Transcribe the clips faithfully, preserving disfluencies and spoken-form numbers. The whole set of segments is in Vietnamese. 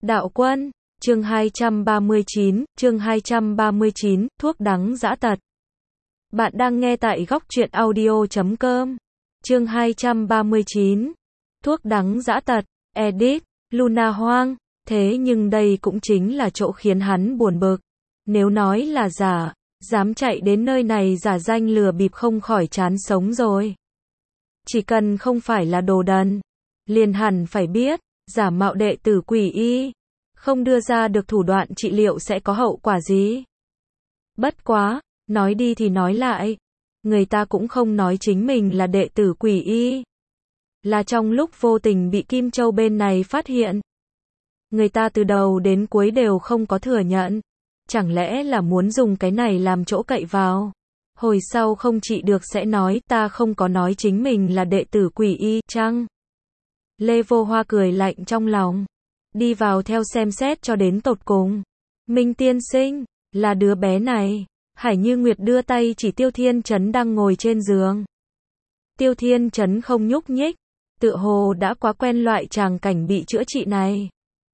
Đạo Quân, chương hai trăm ba mươi chín, chương hai trăm ba mươi chín, thuốc đắng dã tật. Bạn đang nghe tại góc truyện audio chấm com. Chương hai trăm ba mươi chín, thuốc đắng dã tật, edit, Luna Hoang. Thế nhưng đây cũng chính là chỗ khiến hắn buồn bực. Nếu nói là giả, dám chạy đến nơi này giả danh lừa bịp không khỏi chán sống rồi. Chỉ cần không phải là đồ đần, liền hẳn phải biết, giả mạo đệ tử Quỷ Y, không đưa ra được thủ đoạn trị liệu sẽ có hậu quả gì. Bất quá, nói đi thì nói lại, người ta cũng không nói chính mình là đệ tử Quỷ Y. Là trong lúc vô tình bị Kim Châu bên này phát hiện. Người ta từ đầu đến cuối đều không có thừa nhận. Chẳng lẽ là muốn dùng cái này làm chỗ cậy vào. Hồi sau không trị được sẽ nói ta không có nói chính mình là đệ tử Quỷ Y chăng? Lê Vô Hoa cười lạnh trong lòng. Đi vào theo xem xét cho đến tột cùng. Minh tiên sinh, là đứa bé này. Hải Như Nguyệt đưa tay chỉ Tiêu Thiên Chấn đang ngồi trên giường. Tiêu Thiên Chấn không nhúc nhích, tựa hồ đã quá quen loại tràng cảnh bị chữa trị này.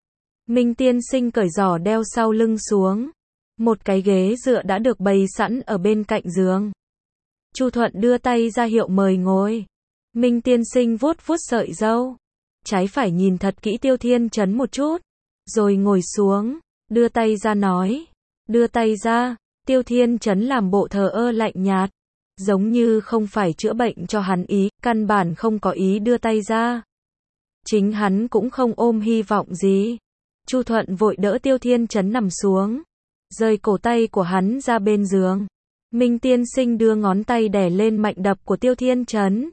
Minh tiên sinh cởi giỏ đeo sau lưng xuống. Một cái ghế dựa đã được bày sẵn ở bên cạnh giường. Chu Thuận đưa tay ra hiệu mời ngồi. Minh tiên sinh vuốt vuốt sợi râu. Trái phải nhìn thật kỹ Tiêu Thiên Chấn một chút. Rồi ngồi xuống, đưa tay ra nói. Đưa tay ra, Tiêu Thiên Chấn làm bộ thờ ơ lạnh nhạt. Giống như không phải chữa bệnh cho hắn ý, căn bản không có ý đưa tay ra. Chính hắn cũng không ôm hy vọng gì. Chu Thuận vội đỡ Tiêu Thiên Chấn nằm xuống. Rời cổ tay của hắn ra bên giường. Minh tiên sinh đưa ngón tay đè lên mạnh đập của Tiêu Thiên Chấn.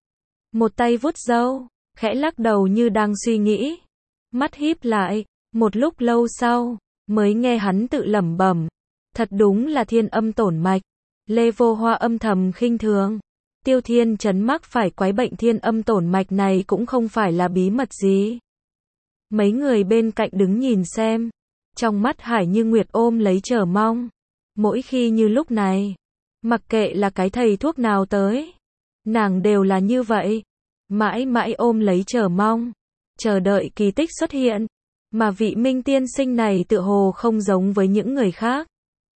Một tay vuốt râu, khẽ lắc đầu như đang suy nghĩ. Mắt híp lại, một lúc lâu sau, mới nghe hắn tự lẩm bẩm. Thật đúng là thiên âm tổn mạch. Lê Vô Hoa âm thầm khinh thường. Tiêu Thiên Chấn mắc phải quái bệnh thiên âm tổn mạch này cũng không phải là bí mật gì. Mấy người bên cạnh đứng nhìn xem. Trong mắt Hải Như Nguyệt ôm lấy chờ mong. Mỗi khi như lúc này, mặc kệ là cái thầy thuốc nào tới, nàng đều là như vậy. Mãi mãi ôm lấy chờ mong, chờ đợi kỳ tích xuất hiện. Mà vị Minh tiên sinh này tựa hồ không giống với những người khác.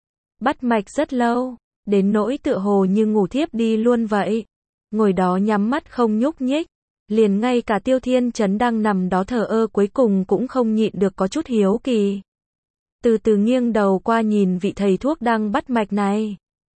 Bắt mạch rất lâu, đến nỗi tựa hồ như ngủ thiếp đi luôn vậy. Ngồi đó nhắm mắt không nhúc nhích. Liền ngay cả Tiêu Thiên Chấn đang nằm đó thờ ơ cuối cùng cũng không nhịn được có chút hiếu kỳ. Từ từ nghiêng đầu qua nhìn vị thầy thuốc đang bắt mạch này.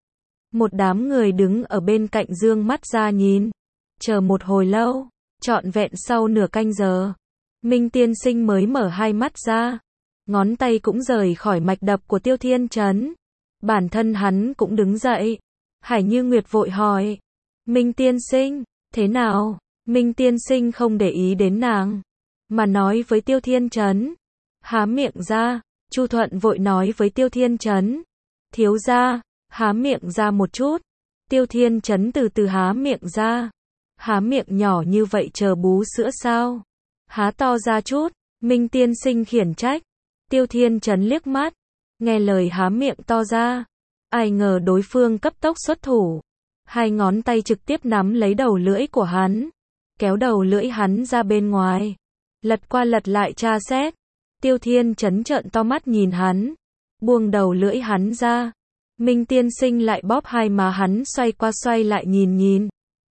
Một đám người đứng ở bên cạnh dương mắt ra nhìn. Chờ một hồi lâu, trọn vẹn sau nửa canh giờ. Minh tiên sinh mới mở hai mắt ra. Ngón tay cũng rời khỏi mạch đập của Tiêu Thiên Chấn. Bản thân hắn cũng đứng dậy. Hải Như Nguyệt vội hỏi. Minh tiên sinh, thế nào? Minh tiên sinh không để ý đến nàng. Mà nói với Tiêu Thiên Chấn. Há miệng ra. Chu Thuận vội nói với Tiêu Thiên Chấn. Thiếu gia, há miệng ra một chút. Tiêu Thiên Chấn từ từ há miệng ra. Há miệng nhỏ như vậy chờ bú sữa sao? Há to ra chút. Minh tiên sinh khiển trách. Tiêu Thiên Chấn liếc mắt. Nghe lời há miệng to ra. Ai ngờ đối phương cấp tốc xuất thủ. Hai ngón tay trực tiếp nắm lấy đầu lưỡi của hắn. Kéo đầu lưỡi hắn ra bên ngoài. Lật qua lật lại tra xét. Tiêu Thiên Chấn trợn to mắt nhìn hắn. Buông đầu lưỡi hắn ra. Minh tiên sinh lại bóp hai má hắn xoay qua xoay lại nhìn nhìn.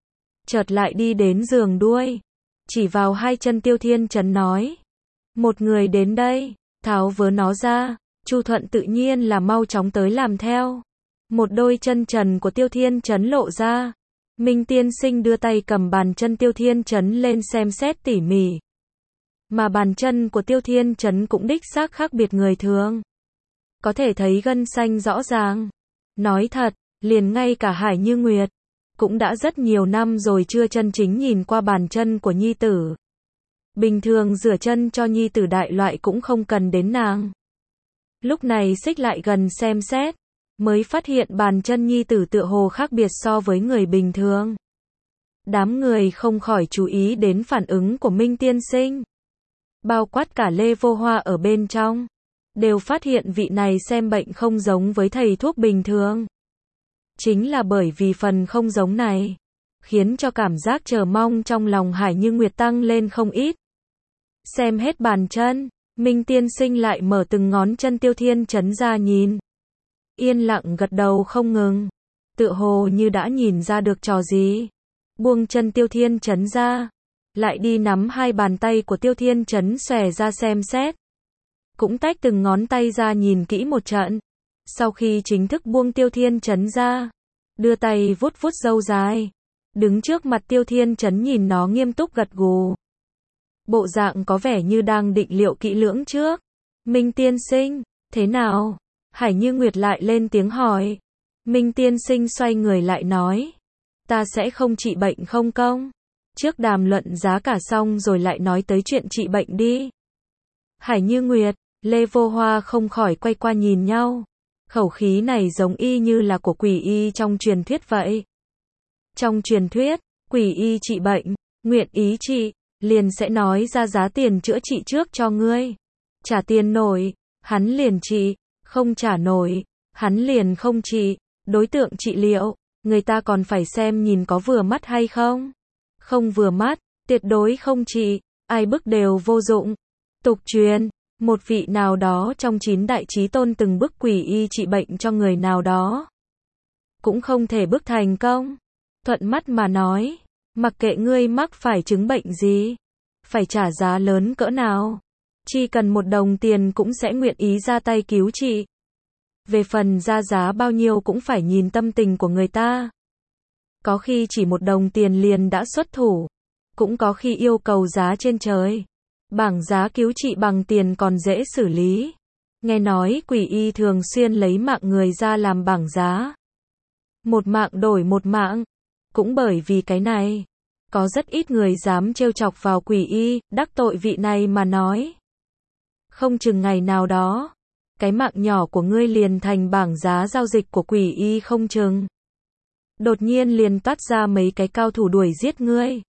Chợt lại đi đến giường đuôi. Chỉ vào hai chân Tiêu Thiên Chấn nói. Một người đến đây, tháo vớ nó ra. Chu Thuận tự nhiên là mau chóng tới làm theo. Một đôi chân trần của Tiêu Thiên Chấn lộ ra. Minh tiên sinh đưa tay cầm bàn chân Tiêu Thiên Chấn lên xem xét tỉ mỉ. Mà bàn chân của Tiêu Thiên Chấn cũng đích xác khác biệt người thường. Có thể thấy gân xanh rõ ràng. Nói thật, liền ngay cả Hải Như Nguyệt cũng đã rất nhiều năm rồi chưa chân chính nhìn qua bàn chân của nhi tử. Bình thường rửa chân cho nhi tử đại loại cũng không cần đến nàng. Lúc này xích lại gần xem xét, mới phát hiện bàn chân nhi tử tựa hồ khác biệt so với người bình thường. Đám người không khỏi chú ý đến phản ứng của Minh tiên sinh. Bao quát cả Lê Vô Hoa ở bên trong, đều phát hiện vị này xem bệnh không giống với thầy thuốc bình thường. Chính là bởi vì phần không giống này, khiến cho cảm giác chờ mong trong lòng Hải Như Nguyệt tăng lên không ít. Xem hết bàn chân, Minh tiên sinh lại mở từng ngón chân Tiêu Thiên Chấn ra nhìn. Yên lặng gật đầu không ngừng. Tựa hồ như đã nhìn ra được trò gì. Buông chân Tiêu Thiên Chấn ra. Lại đi nắm hai bàn tay của Tiêu Thiên Chấn xòe ra xem xét. Cũng tách từng ngón tay ra nhìn kỹ một trận. Sau khi chính thức buông Tiêu Thiên Chấn ra. Đưa tay vuốt vuốt râu dài. Đứng trước mặt Tiêu Thiên Chấn nhìn nó nghiêm túc gật gù. Bộ dạng có vẻ như đang định liệu kỹ lưỡng trước. Minh tiên sinh, thế nào? Hải Như Nguyệt lại lên tiếng hỏi. Minh tiên sinh xoay người lại nói. Ta sẽ không trị bệnh không công. Trước đàm luận giá cả xong rồi lại nói tới chuyện trị bệnh đi. Hải Như Nguyệt, Lê Vô Hoa không khỏi quay qua nhìn nhau. Khẩu khí này giống y như là của quỷ y trong truyền thuyết vậy. Trong truyền thuyết, quỷ y trị bệnh, nguyện ý trị, liền sẽ nói ra giá tiền chữa trị trước cho ngươi. Trả tiền nổi, hắn liền trị, không trả nổi, hắn liền không trị. Đối tượng trị liệu, người ta còn phải xem nhìn có vừa mắt hay không. Không vừa mắt, tuyệt đối không trị, ai bức đều vô dụng. Tục truyền, một vị nào đó trong chín đại chí tôn từng bức quỷ y trị bệnh cho người nào đó. Cũng không thể bức thành công. Thuận mắt mà nói, mặc kệ ngươi mắc phải chứng bệnh gì, phải trả giá lớn cỡ nào, chỉ cần một đồng tiền cũng sẽ nguyện ý ra tay cứu trị. Về phần ra giá bao nhiêu cũng phải nhìn tâm tình của người ta. Có khi chỉ một đồng tiền liền đã xuất thủ, cũng có khi yêu cầu giá trên trời. Bảng giá cứu trị bằng tiền còn dễ xử lý. Nghe nói quỷ y thường xuyên lấy mạng người ra làm bảng giá. Một mạng đổi một mạng. Cũng bởi vì cái này, có rất ít người dám trêu chọc vào quỷ y, đắc tội vị này mà nói. Không chừng ngày nào đó, cái mạng nhỏ của ngươi liền thành bảng giá giao dịch của quỷ y không chừng. Đột nhiên liền toát ra mấy cái cao thủ đuổi giết ngươi.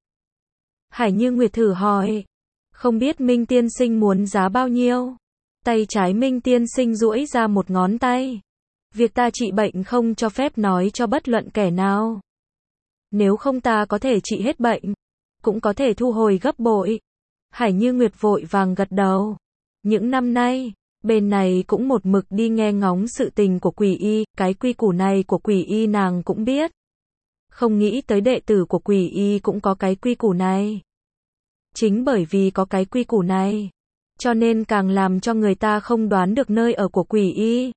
Hải Như Nguyệt thử hỏi. Không biết Minh tiên sinh muốn giá bao nhiêu? Tay trái Minh tiên sinh duỗi ra một ngón tay. Việc ta trị bệnh không cho phép nói cho bất luận kẻ nào. Nếu không ta có thể trị hết bệnh, cũng có thể thu hồi gấp bội. Hải Như Nguyệt vội vàng gật đầu. Những năm nay, bên này cũng một mực đi nghe ngóng sự tình của quỷ y, cái quy củ này của quỷ y nàng cũng biết. Không nghĩ tới đệ tử của quỷ y cũng có cái quy củ này. Chính bởi vì có cái quy củ này, cho nên càng làm cho người ta không đoán được nơi ở của quỷ y.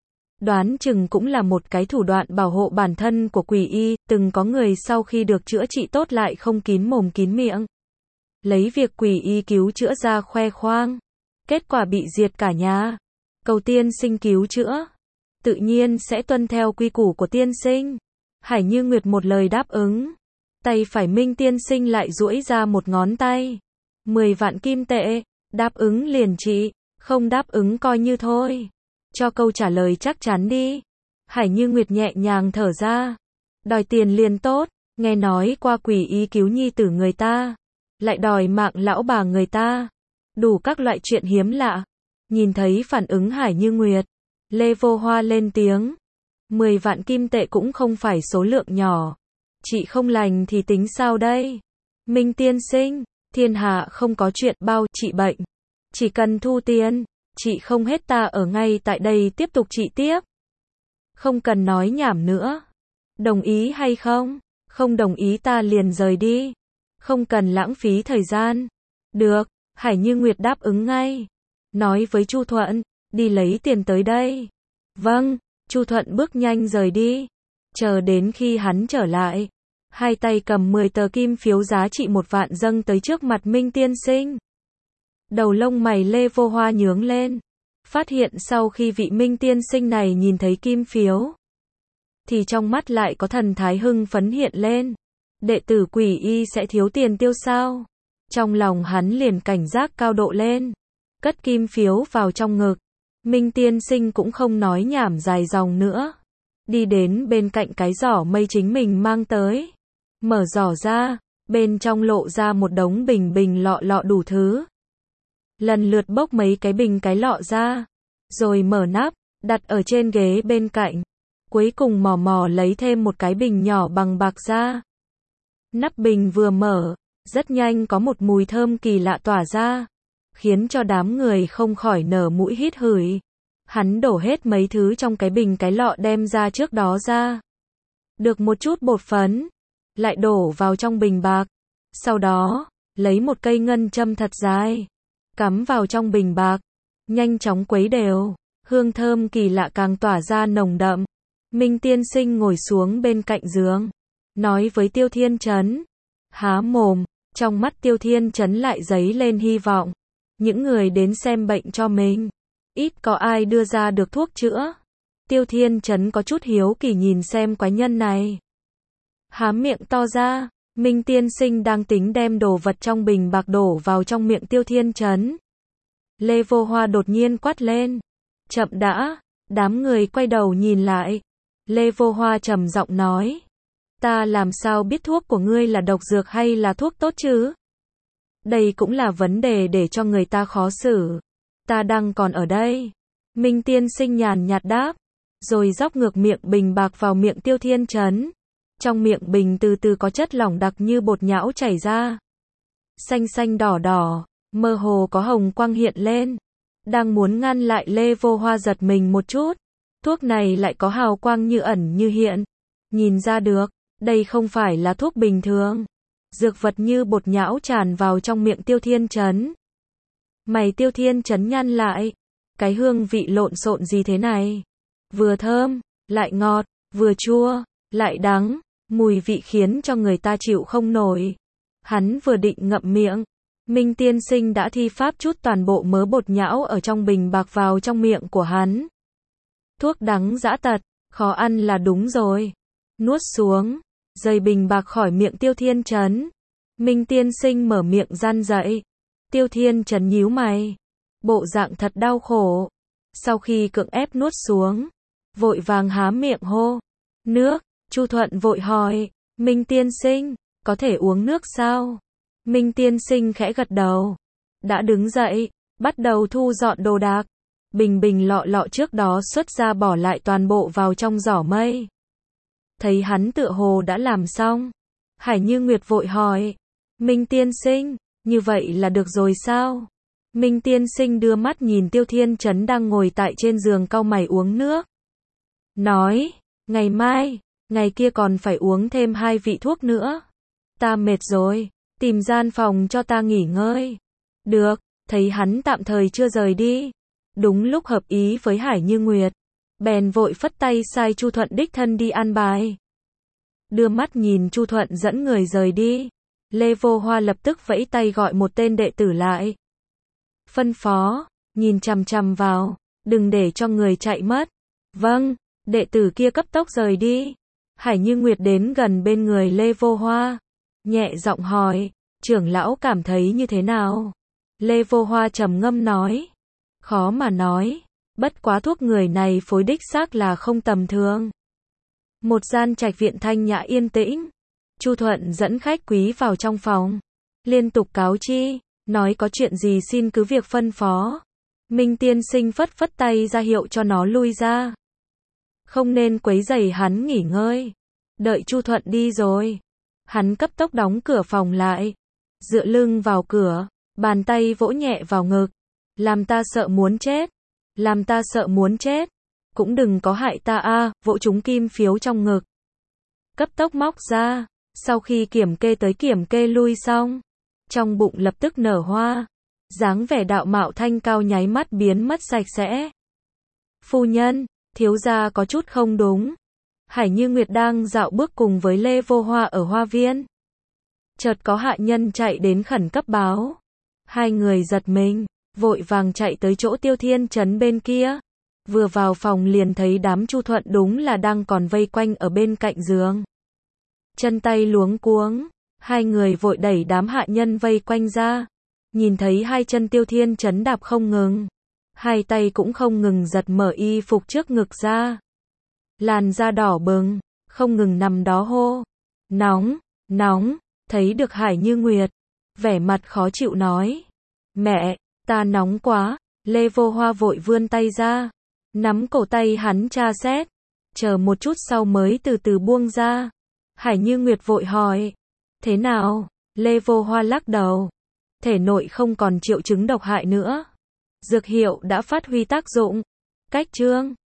Đoán chừng cũng là một cái thủ đoạn bảo hộ bản thân của quỷ y, từng có người sau khi được chữa trị tốt lại không kín mồm kín miệng. Lấy việc quỷ y cứu chữa ra khoe khoang. Kết quả bị diệt cả nhà. Cầu tiên sinh cứu chữa. Tự nhiên sẽ tuân theo quy củ của tiên sinh. Hải Như Nguyệt một lời đáp ứng. Tay phải Minh tiên sinh lại duỗi ra một ngón tay. Mười vạn kim tệ. Đáp ứng liền trị. Không đáp ứng coi như thôi. Cho câu trả lời chắc chắn đi. Hải Như Nguyệt nhẹ nhàng thở ra. Đòi tiền liền tốt. Nghe nói qua quỷ y cứu nhi tử người ta. Lại đòi mạng lão bà người ta. Đủ các loại chuyện hiếm lạ. Nhìn thấy phản ứng Hải Như Nguyệt, Lê Vô Hoa lên tiếng. Mười vạn kim tệ cũng không phải số lượng nhỏ. Chị không lành thì tính sao đây? Minh tiên sinh, thiên hạ không có chuyện bao trị bệnh. Chỉ cần thu tiền, chị không hết ta ở ngay tại đây tiếp tục trị tiếp. Không cần nói nhảm nữa. Đồng ý hay không? Không đồng ý ta liền rời đi. Không cần lãng phí thời gian. Được, Hải Như Nguyệt đáp ứng ngay. Nói với Chu Thuận, đi lấy tiền tới đây. Vâng, Chu Thuận bước nhanh rời đi. Chờ đến khi hắn trở lại, hai tay cầm mười tờ kim phiếu giá trị một vạn dâng tới trước mặt Minh tiên sinh. Đầu lông mày Lê Vô Hoa nhướng lên. Phát hiện sau khi vị Minh tiên sinh này nhìn thấy kim phiếu, thì trong mắt lại có thần thái hưng phấn hiện lên. Đệ tử quỷ y sẽ thiếu tiền tiêu sao? Trong lòng hắn liền cảnh giác cao độ lên. Cất kim phiếu vào trong ngực. Minh tiên sinh cũng không nói nhảm dài dòng nữa. Đi đến bên cạnh cái giỏ mây chính mình mang tới. Mở giỏ ra, bên trong lộ ra một đống bình bình lọ lọ đủ thứ. Lần lượt bốc mấy cái bình cái lọ ra. Rồi mở nắp, đặt ở trên ghế bên cạnh. Cuối cùng mò mò lấy thêm một cái bình nhỏ bằng bạc ra. Nắp bình vừa mở, rất nhanh có một mùi thơm kỳ lạ tỏa ra. khiến cho đám người không khỏi nở mũi hít hửi. Hắn đổ hết mấy thứ trong cái bình cái lọ đem ra trước đó ra. Được một chút bột phấn, lại đổ vào trong bình bạc. Sau đó, lấy một cây ngân châm thật dài, cắm vào trong bình bạc, nhanh chóng quấy đều, hương thơm kỳ lạ càng tỏa ra nồng đậm. Minh tiên sinh ngồi xuống bên cạnh giường, nói với Tiêu Thiên Chấn, há mồm, trong mắt Tiêu Thiên Chấn lại dấy lên hy vọng. Những người đến xem bệnh cho mình, ít có ai đưa ra được thuốc chữa. Tiêu Thiên Chấn có chút hiếu kỳ nhìn xem quái nhân này. Há miệng to ra, Minh tiên sinh đang tính đem đồ vật trong bình bạc đổ vào trong miệng Tiêu Thiên Chấn. Lê Vô Hoa đột nhiên quát lên. Chậm đã, đám người quay đầu nhìn lại. Lê Vô Hoa trầm giọng nói. Ta làm sao biết thuốc của ngươi là độc dược hay là thuốc tốt chứ? Đây cũng là vấn đề để cho người ta khó xử. Ta đang còn ở đây. Minh tiên sinh nhàn nhạt đáp. Rồi dốc ngược miệng bình bạc vào miệng Tiêu Thiên Chấn. Trong miệng bình từ từ có chất lỏng đặc như bột nhão chảy ra. Xanh xanh đỏ đỏ, mơ hồ có hồng quang hiện lên. Đang muốn ngăn lại Lê Vô Hoa giật mình một chút. Thuốc này lại có hào quang như ẩn như hiện. Nhìn ra được, đây không phải là thuốc bình thường. Dược vật như bột nhão tràn vào trong miệng Tiêu Thiên Chấn. Mày Tiêu Thiên Chấn nhăn lại. Cái hương vị lộn xộn gì thế này? Vừa thơm, lại ngọt, vừa chua, lại đắng. Mùi vị khiến cho người ta chịu không nổi. Hắn vừa định ngậm miệng, Minh tiên sinh đã thi pháp chút toàn bộ mớ bột nhão ở trong bình bạc vào trong miệng của hắn. Thuốc đắng dã tật, khó ăn là đúng rồi. Nuốt xuống, rời bình bạc khỏi miệng Tiêu Thiên Chấn. Minh tiên sinh mở miệng răn dậy. Tiêu Thiên Chấn nhíu mày. Bộ dạng thật đau khổ. Sau khi cưỡng ép nuốt xuống, vội vàng há miệng hô. Nước. Chu Thuận vội hỏi. Minh tiên sinh, có thể uống nước sao? Minh tiên sinh khẽ gật đầu. Đã đứng dậy, bắt đầu thu dọn đồ đạc. Bình bình lọ lọ trước đó xuất ra bỏ lại toàn bộ vào trong giỏ mây. Thấy hắn tựa hồ đã làm xong, Hải Như Nguyệt vội hỏi. Minh tiên sinh, như vậy là được rồi sao? Minh tiên sinh đưa mắt nhìn Tiêu Thiên Chấn đang ngồi tại trên giường cau mày uống nước. Nói, ngày mai, ngày kia còn phải uống thêm hai vị thuốc nữa. Ta mệt rồi, tìm gian phòng cho ta nghỉ ngơi. Được, thấy hắn tạm thời chưa rời đi. Đúng lúc hợp ý với Hải Như Nguyệt. Bèn vội phất tay sai Chu Thuận đích thân đi an bài. Đưa mắt nhìn Chu Thuận dẫn người rời đi. Lê Vô Hoa lập tức vẫy tay gọi một tên đệ tử lại. Phân phó, nhìn chằm chằm vào, đừng để cho người chạy mất. Vâng, đệ tử kia cấp tốc rời đi. Hải Như Nguyệt đến gần bên người Lê Vô Hoa, nhẹ giọng hỏi, trưởng lão cảm thấy như thế nào? Lê Vô Hoa trầm ngâm nói, khó mà nói, bất quá thuốc người này phối đích xác là không tầm thường. Một gian trạch viện thanh nhã yên tĩnh, Chu Thuận dẫn khách quý vào trong phòng, liên tục cáo chi, nói có chuyện gì xin cứ việc phân phó. Minh tiên sinh phất phất tay ra hiệu cho nó lui ra. Không nên quấy rầy hắn nghỉ ngơi. Đợi Chu Thuận đi rồi, hắn cấp tốc đóng cửa phòng lại, dựa lưng vào cửa, bàn tay vỗ nhẹ vào ngực. Làm ta sợ muốn chết, làm ta sợ muốn chết, cũng đừng có hại ta a, vỗ trúng kim phiếu trong ngực. Cấp tốc móc ra, sau khi kiểm kê tới kiểm kê lui xong, trong bụng lập tức nở hoa, dáng vẻ đạo mạo thanh cao nháy mắt biến mất sạch sẽ. Phu nhân, thiếu gia có chút không đúng. Hải Như Nguyệt đang dạo bước cùng với Lê Vô Hoa ở hoa viên. Chợt có hạ nhân chạy đến khẩn cấp báo. Hai người giật mình, vội vàng chạy tới chỗ Tiêu Thiên Chấn bên kia. Vừa vào phòng liền thấy đám Chu Thuận đúng là đang còn vây quanh ở bên cạnh giường. Chân tay luống cuống, hai người vội đẩy đám hạ nhân vây quanh ra. Nhìn thấy hai chân Tiêu Thiên Chấn đạp không ngừng, hai tay cũng không ngừng giật mở y phục trước ngực ra. Làn da đỏ bừng, không ngừng nằm đó hô. Nóng, nóng, thấy được Hải Như Nguyệt, vẻ mặt khó chịu nói. Mẹ, ta nóng quá. Lê Vô Hoa vội vươn tay ra, nắm cổ tay hắn tra xét, chờ một chút sau mới từ từ buông ra. Hải Như Nguyệt vội hỏi, thế nào? Lê Vô Hoa lắc đầu. thể nội không còn triệu chứng độc hại nữa. Dược hiệu đã phát huy tác dụng. Cách chương